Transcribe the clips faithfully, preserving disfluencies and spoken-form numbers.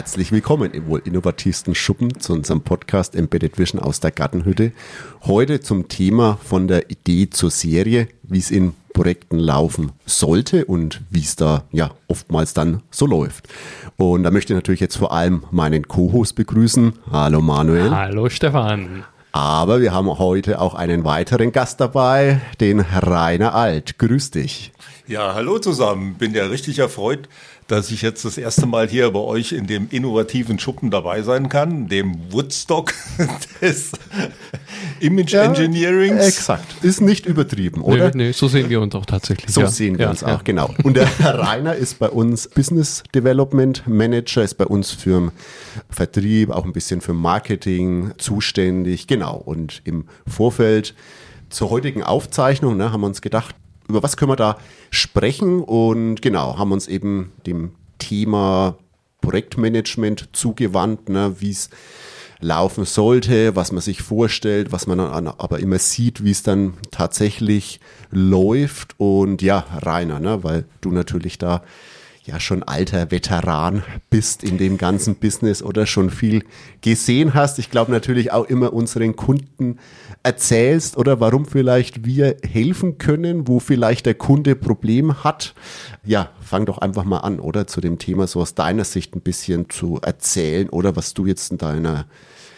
Herzlich willkommen im wohl innovativsten Schuppen zu unserem Podcast Embedded Vision aus der Gartenhütte. Heute zum Thema von der Idee zur Serie, wie es in Projekten laufen sollte und wie es da ja oftmals dann so läuft. Und da möchte ich natürlich jetzt vor allem meinen Co-Host begrüßen. Hallo Manuel. Hallo Stefan. Aber wir haben heute auch einen weiteren Gast dabei, den Rainer Alt. Grüß dich. Ja, hallo zusammen. Bin ja richtig erfreut, dass ich jetzt das erste Mal hier bei euch in dem innovativen Schuppen dabei sein kann, dem Woodstock des Image ja, Engineerings. Exakt. Ist nicht übertrieben, oder? Nee, nee, so sehen wir uns auch tatsächlich. So ja. sehen wir ja, uns ja. auch, genau. Und der Rainer ist bei uns Business Development Manager, ist bei uns für Vertrieb, auch ein bisschen für Marketing zuständig. Genau. Und im Vorfeld zur heutigen Aufzeichnung ne, haben wir uns gedacht, über was können wir da sprechen? Und genau, haben uns eben dem Thema Projektmanagement zugewandt, ne, wie es laufen sollte, was man sich vorstellt, was man dann aber immer sieht, wie es dann tatsächlich läuft. Und ja, Rainer, ne, weil du natürlich da ja schon alter Veteran bist in dem ganzen Business oder schon viel gesehen hast. Ich glaube natürlich auch immer unseren Kunden erzählst oder warum vielleicht wir helfen können, wo vielleicht der Kunde Problem hat. Ja, fang doch einfach mal an, oder? Zu dem Thema so aus deiner Sicht ein bisschen zu erzählen oder was du jetzt in deiner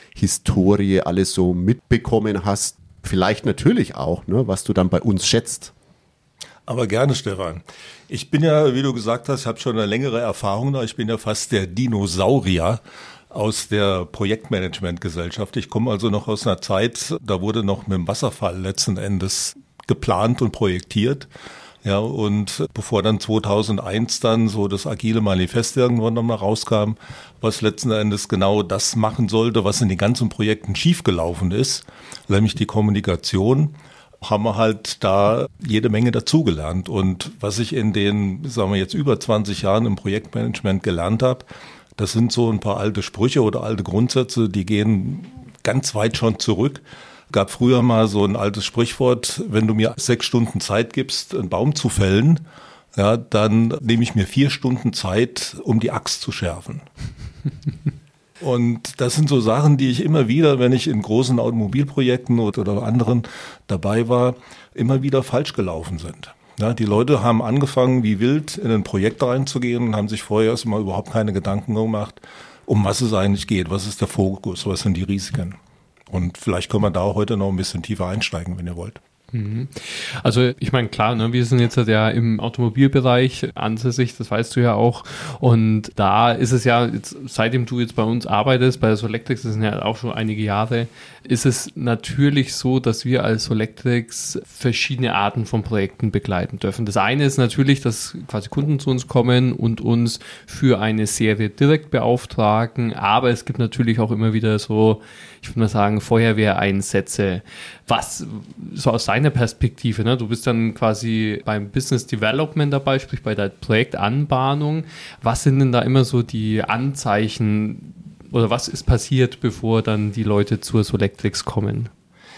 Historie alles so mitbekommen hast. Vielleicht natürlich auch, ne, was du dann bei uns schätzt. Aber gerne, Stefan. Ich bin ja, wie du gesagt hast, habe schon eine längere Erfahrung da. Ich bin ja fast der Dinosaurier aus der Projektmanagement-Gesellschaft. Ich komme also noch aus einer Zeit, da wurde noch mit dem Wasserfall letzten Endes geplant und projektiert. Ja, und bevor dann zweitausendeins dann so das agile Manifest irgendwann nochmal rauskam, was letzten Endes genau das machen sollte, was in den ganzen Projekten schiefgelaufen ist, nämlich die Kommunikation, haben wir halt da jede Menge dazugelernt. Und was ich in den, sagen wir jetzt, über zwanzig Jahren im Projektmanagement gelernt habe, das sind so ein paar alte Sprüche oder alte Grundsätze, die gehen ganz weit schon zurück. Gab früher mal so ein altes Sprichwort, wenn du mir sechs Stunden Zeit gibst, einen Baum zu fällen, ja, dann nehme ich mir vier Stunden Zeit, um die Axt zu schärfen. Und das sind so Sachen, die ich immer wieder, wenn ich in großen Automobilprojekten oder, oder anderen dabei war, immer wieder falsch gelaufen sind. Ja, die Leute haben angefangen, wie wild in ein Projekt reinzugehen und haben sich vorher erstmal überhaupt keine Gedanken gemacht, um was es eigentlich geht, was ist der Fokus, was sind die Risiken. Und vielleicht können wir da heute noch ein bisschen tiefer einsteigen, wenn ihr wollt. Also ich meine, klar, ne, wir sind jetzt ja im Automobilbereich ansässig, das weißt du ja auch. Und da ist es ja, jetzt, seitdem du jetzt bei uns arbeitest, bei Solectrix, das sind ja auch schon einige Jahre, ist es natürlich so, dass wir als Solectrix verschiedene Arten von Projekten begleiten dürfen. Das eine ist natürlich, dass quasi Kunden zu uns kommen und uns für eine Serie direkt beauftragen, aber es gibt natürlich auch immer wieder so, ich würde mal sagen, Feuerwehreinsätze. Was so aus deiner Perspektive, ne? Du bist dann quasi beim Business Development dabei, sprich bei der Projektanbahnung. Was sind denn da immer so die Anzeichen oder was ist passiert, bevor dann die Leute zur Solectrix kommen?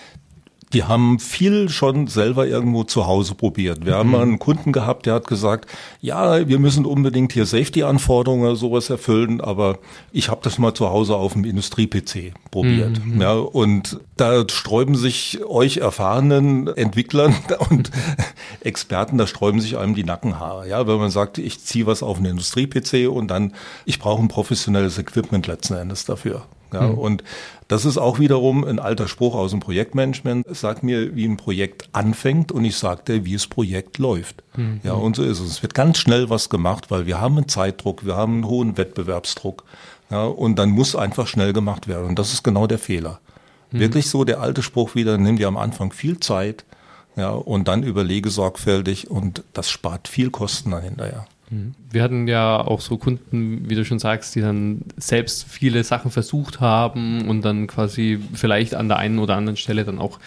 Die haben viel schon selber irgendwo zu Hause probiert. Wir mhm. haben mal einen Kunden gehabt, der hat gesagt, ja, wir müssen unbedingt hier Safety-Anforderungen oder sowas erfüllen, aber ich habe das mal zu Hause auf dem Industrie-P C probiert. Mhm. Ja, und da sträuben sich euch erfahrenen Entwicklern und Experten, da sträuben sich einem die Nackenhaare. Ja, wenn man sagt, ich ziehe was auf einen Industrie-P C und dann, ich brauche ein professionelles Equipment letzten Endes dafür. Ja, mhm. Und das ist auch wiederum ein alter Spruch aus dem Projektmanagement. Sag mir, wie ein Projekt anfängt und ich sag dir, wie das Projekt läuft. Mhm. Ja, und so ist es. Es wird ganz schnell was gemacht, weil wir haben einen Zeitdruck, wir haben einen hohen Wettbewerbsdruck. Ja, und dann muss einfach schnell gemacht werden. Und das ist genau der Fehler. Mhm. Wirklich so der alte Spruch wieder, nimm dir am Anfang viel Zeit, ja, und dann überlege sorgfältig und das spart viel Kosten dann hinterher. Wir hatten ja auch so Kunden, wie du schon sagst, die dann selbst viele Sachen versucht haben und dann quasi vielleicht an der einen oder anderen Stelle dann auch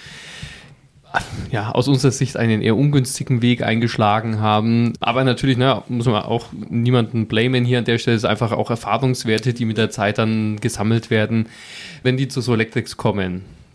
ja, aus unserer Sicht einen eher ungünstigen Weg eingeschlagen haben. Aber natürlich, ne, muss man auch niemanden blamen hier an der Stelle. Es ist einfach auch Erfahrungswerte, die mit der Zeit dann gesammelt werden. Wenn die zu Solectrix kommen,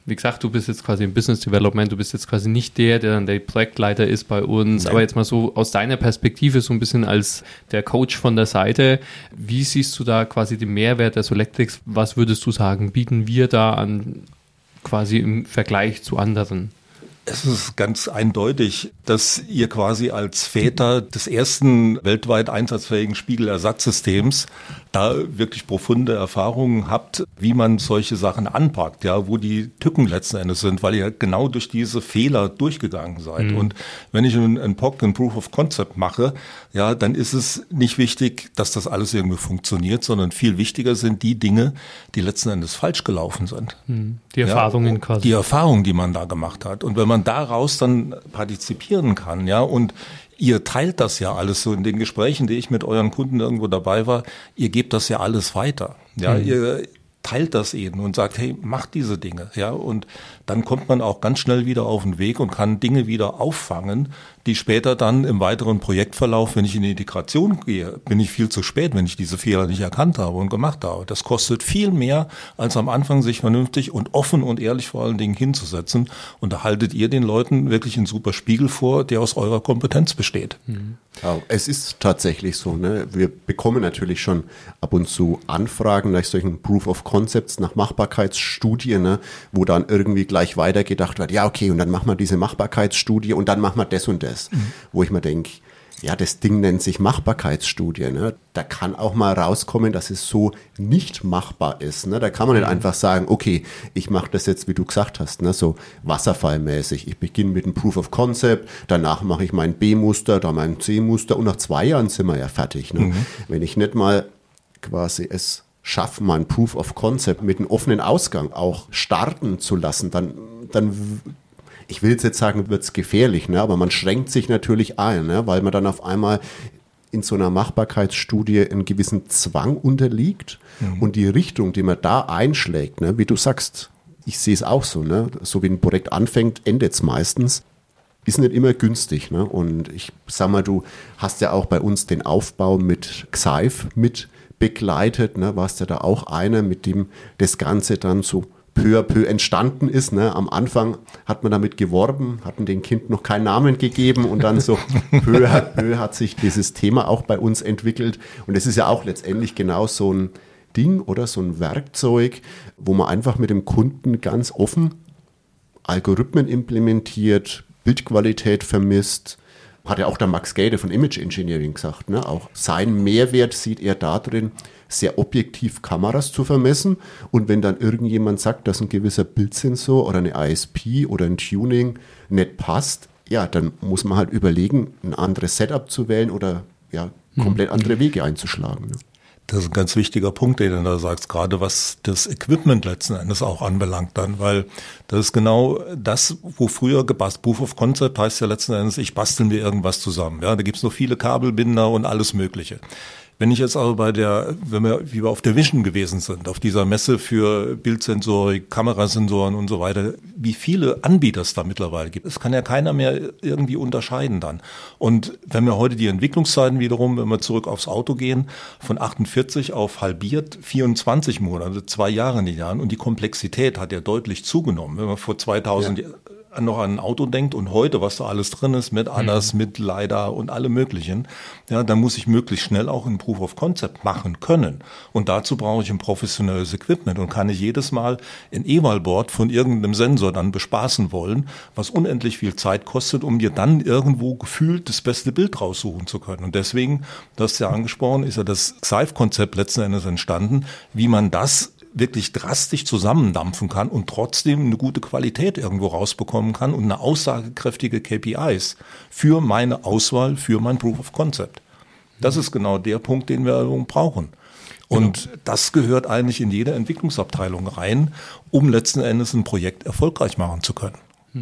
wie gesagt, du bist jetzt quasi im Business Development, du bist jetzt quasi nicht der, der dann der Projektleiter ist bei uns, Nein. aber jetzt mal so aus deiner Perspektive so ein bisschen als der Coach von der Seite, wie siehst du da quasi den Mehrwert der Solectrix? Was würdest du sagen, bieten wir da an quasi im Vergleich zu anderen? Es ist ganz eindeutig, dass ihr quasi als Väter des ersten weltweit einsatzfähigen Spiegelersatzsystems da wirklich profunde Erfahrungen habt, wie man solche Sachen anpackt, ja, wo die Tücken letzten Endes sind, weil ihr genau durch diese Fehler durchgegangen seid. Mhm. Und wenn ich ein, ein P O C, ein Proof of Concept mache, ja, dann ist es nicht wichtig, dass das alles irgendwie funktioniert, sondern viel wichtiger sind die Dinge, die letzten Endes falsch gelaufen sind. Mhm. Die Erfahrungen ja, quasi. Die Erfahrungen, die man da gemacht hat. Und wenn man daraus dann partizipieren kann, ja, und ihr teilt das ja alles so in den Gesprächen, die ich mit euren Kunden irgendwo dabei war, ihr gebt das ja alles weiter. Ja, mhm. ihr teilt das eben und sagt, hey, macht diese Dinge, ja, und dann kommt man auch ganz schnell wieder auf den Weg und kann Dinge wieder auffangen, die später dann im weiteren Projektverlauf, wenn ich in die Integration gehe, bin ich viel zu spät, wenn ich diese Fehler nicht erkannt habe und gemacht habe. Das kostet viel mehr, als am Anfang sich vernünftig und offen und ehrlich vor allen Dingen hinzusetzen. Und da haltet ihr den Leuten wirklich einen super Spiegel vor, der aus eurer Kompetenz besteht. Mhm. Ja, es ist tatsächlich so, ne? Wir bekommen natürlich schon ab und zu Anfragen nach solchen Proof of Concepts, nach Machbarkeitsstudien, ne? Wo dann irgendwie gleich weitergedacht wird, ja okay, und dann machen wir diese Machbarkeitsstudie und dann machen wir das und das. Mhm. Wo ich mir denke, ja, das Ding nennt sich Machbarkeitsstudie. Ne? Da kann auch mal rauskommen, dass es so nicht machbar ist. Ne? Da kann man nicht einfach sagen, okay, ich mache das jetzt, wie du gesagt hast, ne? So wasserfallmäßig. Ich beginne mit einem Proof of Concept, danach mache ich mein B-Muster, dann mein C-Muster und nach zwei Jahren sind wir ja fertig. Ne? Mhm. Wenn ich nicht mal quasi es schaffe, mein Proof of Concept mit einem offenen Ausgang auch starten zu lassen, dann, dann ich will jetzt sagen, wird es gefährlich, ne? Aber man schränkt sich natürlich ein, ne? Weil man dann auf einmal in so einer Machbarkeitsstudie einen gewissen Zwang unterliegt mhm. und die Richtung, die man da einschlägt, ne? Wie du sagst, ich sehe es auch so, ne? So wie ein Projekt anfängt, endet es meistens, ist nicht immer günstig, ne? Und ich sag mal, du hast ja auch bei uns den Aufbau mit Xeif mit begleitet, ne? Warst ja da auch einer, mit dem das Ganze dann so peu à peu entstanden ist. Ne? Am Anfang hat man damit geworben, hatten dem Kind noch keinen Namen gegeben und dann so peu à peu hat sich dieses Thema auch bei uns entwickelt. Und es ist ja auch letztendlich genau so ein Ding oder so ein Werkzeug, wo man einfach mit dem Kunden ganz offen Algorithmen implementiert, Bildqualität vermisst. Hat ja auch der Max Gade von Image Engineering gesagt, ne? Auch sein Mehrwert sieht er da drin, sehr objektiv Kameras zu vermessen. Und wenn dann irgendjemand sagt, dass ein gewisser Bildsensor oder eine I S P oder ein Tuning nicht passt, ja, dann muss man halt überlegen, ein anderes Setup zu wählen oder ja, komplett andere Wege einzuschlagen. Ne? Das ist ein ganz wichtiger Punkt, den du da sagst, gerade was das Equipment letzten Endes auch anbelangt dann, weil das ist genau das, wo früher gebastelt, Proof of Concept heißt ja letzten Endes, ich bastel mir irgendwas zusammen. Ja, da gibt's noch viele Kabelbinder und alles Mögliche. Wenn ich jetzt aber bei der, wenn wir, wie wir auf der Vision gewesen sind, auf dieser Messe für Bildsensorik, Kamerasensoren und so weiter, wie viele Anbieter es da mittlerweile gibt, das kann ja keiner mehr irgendwie unterscheiden dann. Und wenn wir heute die Entwicklungszeiten wiederum, wenn wir zurück aufs Auto gehen, von achtundvierzig auf halbiert, vierundzwanzig Monate, zwei Jahre in den Jahren, und die Komplexität hat ja deutlich zugenommen. Wenn man vor zweitausend ja. noch an ein Auto denkt und heute, was da alles drin ist, mit A N A S, mhm. mit LiDAR und alle möglichen, ja, dann muss ich möglichst schnell auch ein Proof of Concept machen können. Und dazu brauche ich ein professionelles Equipment und kann nicht jedes Mal ein Eval-Board von irgendeinem Sensor dann bespaßen wollen, was unendlich viel Zeit kostet, um dir dann irgendwo gefühlt das beste Bild raussuchen zu können. Und deswegen, du hast ja angesprochen, ist ja das Xeif-Konzept letzten Endes entstanden, wie man das wirklich drastisch zusammendampfen kann und trotzdem eine gute Qualität irgendwo rausbekommen kann und eine aussagekräftige K P Is für meine Auswahl, für mein Proof of Concept. Das ist genau der Punkt, den wir brauchen. Und genau. das gehört eigentlich in jede Entwicklungsabteilung rein, um letzten Endes ein Projekt erfolgreich machen zu können.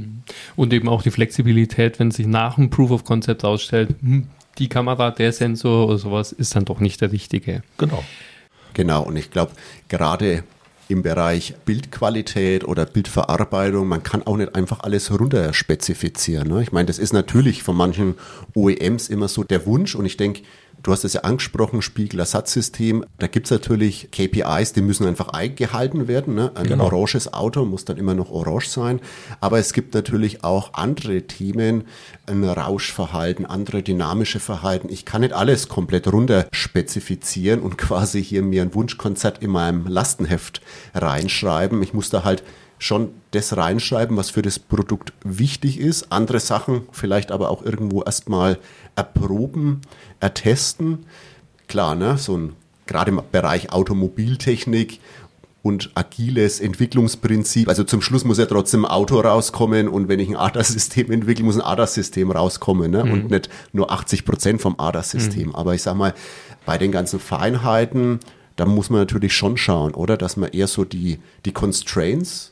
Und eben auch die Flexibilität, wenn sich nach dem Proof of Concept ausstellt, die Kamera, der Sensor oder sowas ist dann doch nicht der richtige. Genau. Genau, und ich glaube, gerade im Bereich Bildqualität oder Bildverarbeitung, man kann auch nicht einfach alles runterspezifizieren. Ne? Ich meine, das ist natürlich von manchen O E Ms immer so der Wunsch, und ich denke, Du hast es ja angesprochen, Spiegelersatzsystem. Da gibt es natürlich K P Is, die müssen einfach eingehalten werden. Ne? Ein genau. oranges Auto muss dann immer noch orange sein. Aber es gibt natürlich auch andere Themen, ein Rauschverhalten, andere dynamische Verhalten. Ich kann nicht alles komplett runter spezifizieren und quasi hier mir ein Wunschkonzert in meinem Lastenheft reinschreiben. Ich muss da halt schon das reinschreiben, was für das Produkt wichtig ist. Andere Sachen vielleicht aber auch irgendwo erstmal erproben, ertesten. Klar, ne, so ein, gerade im Bereich Automobiltechnik und agiles Entwicklungsprinzip. Also zum Schluss muss ja trotzdem ein Auto rauskommen und wenn ich ein A D A-System entwickle, muss ein A D A-System rauskommen, ne? Mhm. Und nicht nur achtzig Prozent vom A D A-System. Mhm. Aber ich sag mal, bei den ganzen Feinheiten, da muss man natürlich schon schauen, oder? Dass man eher so die, die Constraints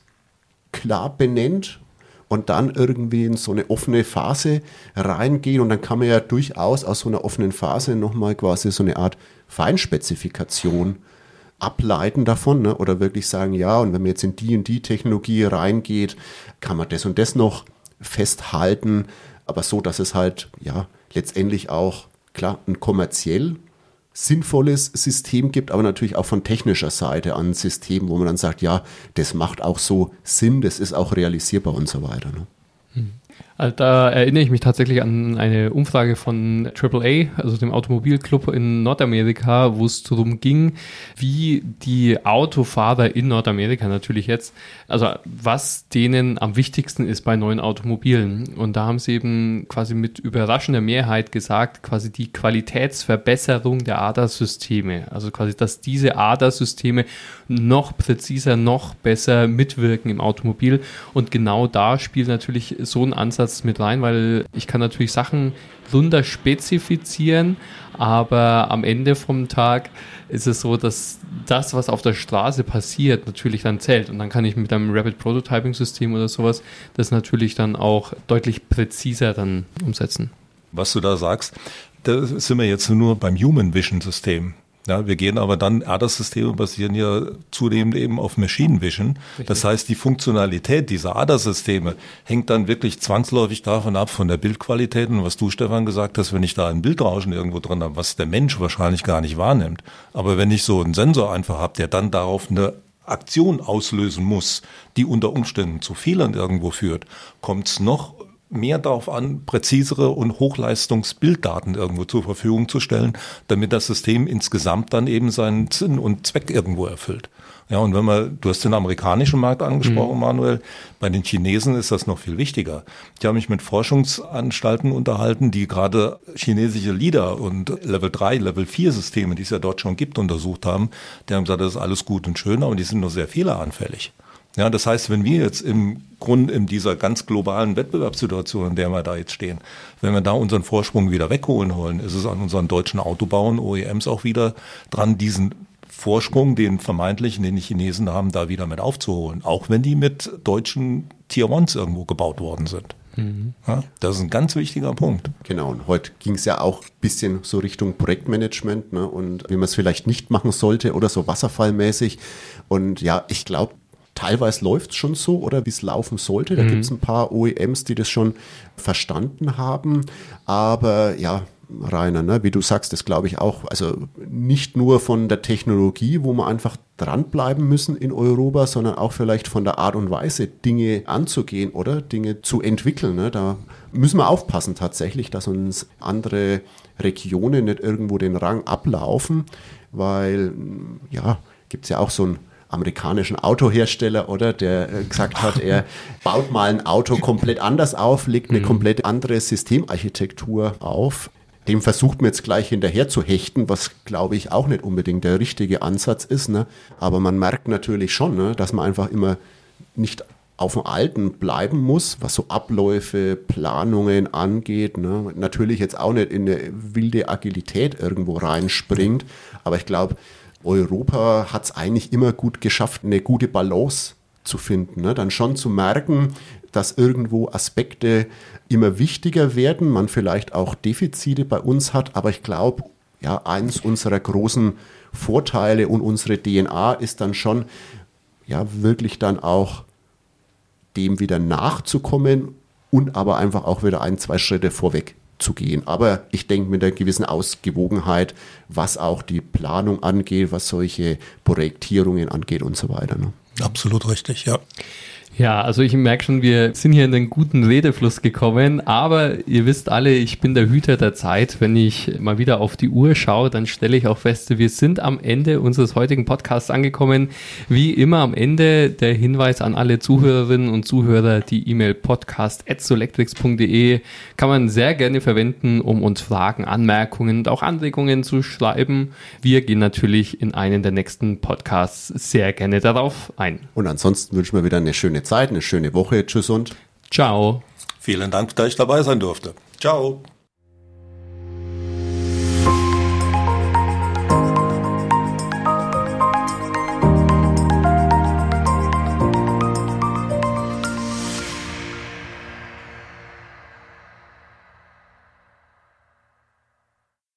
klar benennt und dann irgendwie in so eine offene Phase reingehen und dann kann man ja durchaus aus so einer offenen Phase nochmal quasi so eine Art Feinspezifikation ableiten davon, ne? Oder wirklich sagen, ja, und wenn man jetzt in die und die Technologie reingeht, kann man das und das noch festhalten, aber so, dass es halt ja letztendlich auch, klar, ein kommerziell sinnvolles System gibt, aber natürlich auch von technischer Seite ein System, wo man dann sagt, ja, das macht auch so Sinn, das ist auch realisierbar und so weiter. Ne? Hm. Also da erinnere ich mich tatsächlich an eine Umfrage von Triple A, also dem Automobilclub in Nordamerika, wo es darum ging, wie die Autofahrer in Nordamerika natürlich jetzt, also was denen am wichtigsten ist bei neuen Automobilen. Und da haben sie eben quasi mit überraschender Mehrheit gesagt, quasi die Qualitätsverbesserung der A D A-Systeme. Also quasi, dass diese A D A-Systeme noch präziser, noch besser mitwirken im Automobil. Und genau da spielt natürlich so ein Ansatz mit rein, weil ich kann natürlich Sachen runter spezifizieren, aber am Ende vom Tag ist es so, dass das, was auf der Straße passiert, natürlich dann zählt. Und dann kann ich mit einem Rapid Prototyping System oder sowas das natürlich dann auch deutlich präziser dann umsetzen. Was du da sagst, da sind wir jetzt nur beim Human Vision System. Ja, wir gehen aber dann, A D A-Systeme basieren ja zunehmend eben auf Machine Vision. Richtig. Das heißt, die Funktionalität dieser A D A-Systeme hängt dann wirklich zwangsläufig davon ab, von der Bildqualität. Und was du, Stefan, gesagt hast, wenn ich da ein Bildrauschen irgendwo drin habe, was der Mensch wahrscheinlich gar nicht wahrnimmt. Aber wenn ich so einen Sensor einfach habe, der dann darauf eine Aktion auslösen muss, die unter Umständen zu Fehlern irgendwo führt, kommt es noch mehr darauf an, präzisere und Hochleistungsbilddaten irgendwo zur Verfügung zu stellen, damit das System insgesamt dann eben seinen Sinn und Zweck irgendwo erfüllt. Ja, und wenn man, du hast den amerikanischen Markt angesprochen, mhm. Manuel, bei den Chinesen ist das noch viel wichtiger. Ich habe mich mit Forschungsanstalten unterhalten, die gerade chinesische LiDAR und Level drei, Level vier Systeme, die es ja dort schon gibt, untersucht haben. Die haben gesagt, das ist alles gut und schön, aber die sind nur sehr fehleranfällig. Ja, das heißt, wenn wir jetzt im Grunde in dieser ganz globalen Wettbewerbssituation, in der wir da jetzt stehen, wenn wir da unseren Vorsprung wieder wegholen wollen, ist es an unseren deutschen Autobauern, O E Ms auch wieder dran, diesen Vorsprung, den vermeintlichen, den die Chinesen haben, da wieder mit aufzuholen. Auch wenn die mit deutschen Tier Ones irgendwo gebaut worden sind. Mhm. Ja, das ist ein ganz wichtiger Punkt. Genau, und heute ging es ja auch ein bisschen so Richtung Projektmanagement, ne, und wie man es vielleicht nicht machen sollte oder so wasserfallmäßig. Und ja, ich glaube, teilweise läuft es schon so oder wie es laufen sollte. Da mhm. gibt es ein paar O E Ms, die das schon verstanden haben. Aber ja, Rainer, ne, wie du sagst, das glaube ich auch. Also nicht nur von der Technologie, wo wir einfach dranbleiben müssen in Europa, sondern auch vielleicht von der Art und Weise, Dinge anzugehen oder Dinge zu entwickeln. Ne. Da müssen wir aufpassen tatsächlich, dass uns andere Regionen nicht irgendwo den Rang ablaufen, weil ja, gibt es ja auch so ein amerikanischen Autohersteller, oder, der gesagt hat, er baut mal ein Auto komplett anders auf, legt eine komplett andere Systemarchitektur auf. Dem versucht man jetzt gleich hinterher zu hechten, was, glaube ich, auch nicht unbedingt der richtige Ansatz ist. Ne? Aber man merkt natürlich schon, ne, dass man einfach immer nicht auf dem Alten bleiben muss, was so Abläufe, Planungen angeht. Ne? Natürlich jetzt auch nicht in eine wilde Agilität irgendwo reinspringt, aber ich glaube, Europa hat es eigentlich immer gut geschafft, eine gute Balance zu finden. Ne? Dann schon zu merken, dass irgendwo Aspekte immer wichtiger werden, man vielleicht auch Defizite bei uns hat, aber ich glaube, ja, eins unserer großen Vorteile und unsere D N A ist dann schon, ja, wirklich dann auch dem wieder nachzukommen und aber einfach auch wieder ein, zwei Schritte vorweg zu gehen. Aber ich denke mit einer gewissen Ausgewogenheit, was auch die Planung angeht, was solche Projektierungen angeht und so weiter. Ne? Absolut richtig, ja. Ja, also ich merke schon, wir sind hier in den guten Redefluss gekommen, aber ihr wisst alle, ich bin der Hüter der Zeit. Wenn ich mal wieder auf die Uhr schaue, dann stelle ich auch fest, wir sind am Ende unseres heutigen Podcasts angekommen. Wie immer am Ende der Hinweis an alle Zuhörerinnen und Zuhörer, die E-Mail podcast at solectrix punkt de kann man sehr gerne verwenden, um uns Fragen, Anmerkungen und auch Anregungen zu schreiben. Wir gehen natürlich in einen der nächsten Podcasts sehr gerne darauf ein. Und ansonsten wünschen wir wieder eine schöne Zeit, eine schöne Woche. Tschüss und ciao. Vielen Dank, dass ich dabei sein durfte. Ciao.